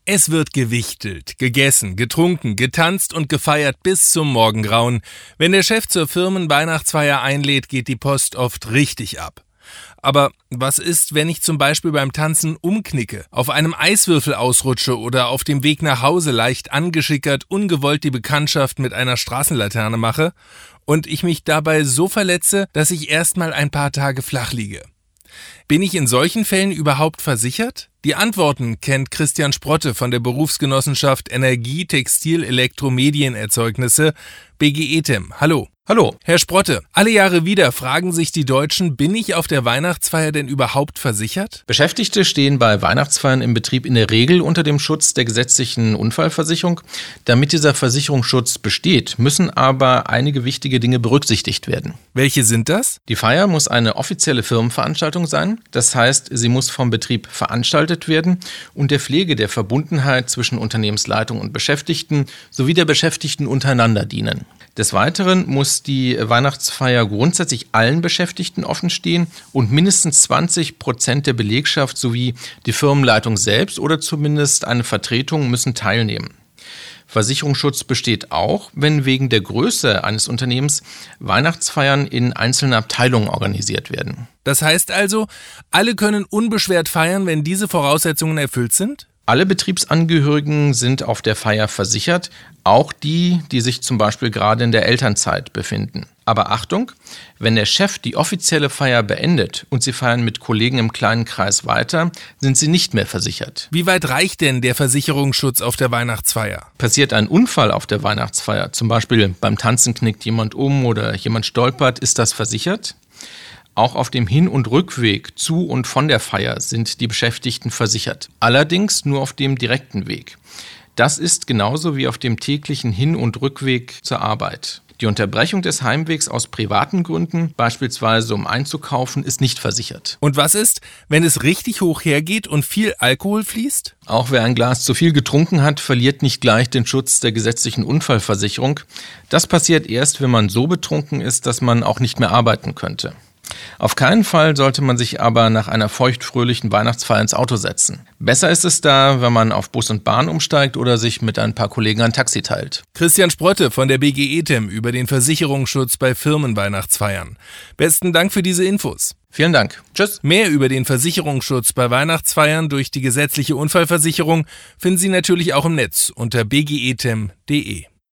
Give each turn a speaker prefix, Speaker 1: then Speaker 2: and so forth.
Speaker 1: Es wird gewichtelt, gegessen, getrunken, getanzt und gefeiert bis zum Morgengrauen. Wenn der Chef zur Firmenweihnachtsfeier einlädt, geht die Post oft richtig ab. Aber was ist, wenn ich zum Beispiel beim Tanzen umknicke, auf einem Eiswürfel ausrutsche oder auf dem Weg nach Hause leicht angeschickert ungewollt die Bekanntschaft mit einer Straßenlaterne mache und ich mich dabei so verletze, dass ich erstmal ein paar Tage flach liege? Bin ich in solchen Fällen überhaupt versichert? Die Antworten kennt Christian Sprotte von der Berufsgenossenschaft Energie, Textil, Elektro, Medienerzeugnisse, BGETEM. Hallo.
Speaker 2: Hallo.
Speaker 1: Herr Sprotte, alle Jahre wieder fragen sich die Deutschen, bin ich auf der Weihnachtsfeier denn überhaupt versichert?
Speaker 2: Beschäftigte stehen bei Weihnachtsfeiern im Betrieb in der Regel unter dem Schutz der gesetzlichen Unfallversicherung. Damit dieser Versicherungsschutz besteht, müssen aber einige wichtige Dinge berücksichtigt werden.
Speaker 1: Welche sind das?
Speaker 2: Die Feier muss eine offizielle Firmenveranstaltung sein. Das heißt, sie muss vom Betrieb veranstaltet werden und der Pflege der Verbundenheit zwischen Unternehmensleitung und Beschäftigten sowie der Beschäftigten untereinander dienen. Des Weiteren muss die Weihnachtsfeier grundsätzlich allen Beschäftigten offenstehen und mindestens 20% der Belegschaft sowie die Firmenleitung selbst oder zumindest eine Vertretung müssen teilnehmen. Versicherungsschutz besteht auch, wenn wegen der Größe eines Unternehmens Weihnachtsfeiern in einzelnen Abteilungen organisiert werden.
Speaker 1: Das heißt also, alle können unbeschwert feiern, wenn diese Voraussetzungen erfüllt sind?
Speaker 2: Alle Betriebsangehörigen sind auf der Feier versichert, auch die, die sich zum Beispiel gerade in der Elternzeit befinden. Aber Achtung, wenn der Chef die offizielle Feier beendet und Sie feiern mit Kollegen im kleinen Kreis weiter, sind Sie nicht mehr versichert.
Speaker 1: Wie weit reicht denn der Versicherungsschutz auf der Weihnachtsfeier?
Speaker 2: Passiert ein Unfall auf der Weihnachtsfeier, zum Beispiel beim Tanzen knickt jemand um oder jemand stolpert, ist das versichert? Auch auf dem Hin- und Rückweg zu und von der Feier sind die Beschäftigten versichert. Allerdings nur auf dem direkten Weg. Das ist genauso wie auf dem täglichen Hin- und Rückweg zur Arbeit. Die Unterbrechung des Heimwegs aus privaten Gründen, beispielsweise um einzukaufen, ist nicht versichert.
Speaker 1: Und was ist, wenn es richtig hoch hergeht und viel Alkohol fließt?
Speaker 2: Auch wer ein Glas zu viel getrunken hat, verliert nicht gleich den Schutz der gesetzlichen Unfallversicherung. Das passiert erst, wenn man so betrunken ist, dass man auch nicht mehr arbeiten könnte. Auf keinen Fall sollte man sich aber nach einer feuchtfröhlichen Weihnachtsfeier ins Auto setzen. Besser ist es da, wenn man auf Bus und Bahn umsteigt oder sich mit ein paar Kollegen ein Taxi teilt.
Speaker 1: Christian Sprotte von der BGETEM über den Versicherungsschutz bei Firmenweihnachtsfeiern. Besten Dank für diese Infos.
Speaker 2: Vielen Dank. Tschüss.
Speaker 1: Mehr über den Versicherungsschutz bei Weihnachtsfeiern durch die gesetzliche Unfallversicherung finden Sie natürlich auch im Netz unter bgetem.de.